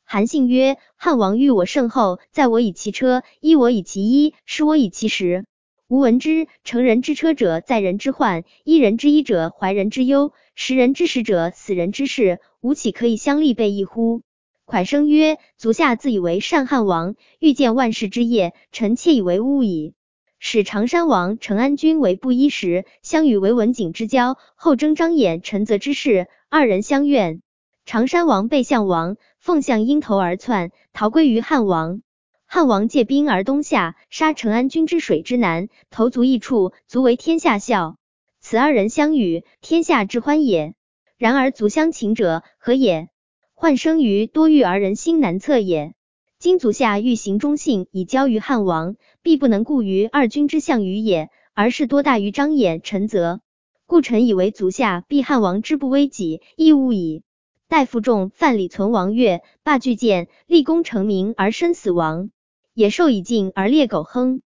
韩信曰：汉王欲我胜后，载我以其车，依我以其衣，食我以其食。吾闻之，乘人之车者，载人之患；依人之衣者，怀人之忧；食人之食者，死人之事。吾岂可以相立备异乎？蒯生曰：足下自以为善汉王，欲见万世之业，臣妾以为误矣。使常山王成安君为布衣时，相与为文景之交，后征张衍、陈泽之事，二人相怨。常山王背项王，奉项因头而窜，逃归于汉王。汉王借兵而东下，杀成安君之水之南，投足异处，足为天下笑。此二人相与，天下之欢也。然而足相请者，何也？患生于多欲而人心难测也。今足下欲行忠信，以交于汉王，必不能顾于二君之项羽也，而是多大于张衍、陈泽。故臣以为足下避汉王之不危己，亦误矣。待负重，范蠡存王越，罢巨舰，立功成名而身死亡。野兽已尽而猎狗亨。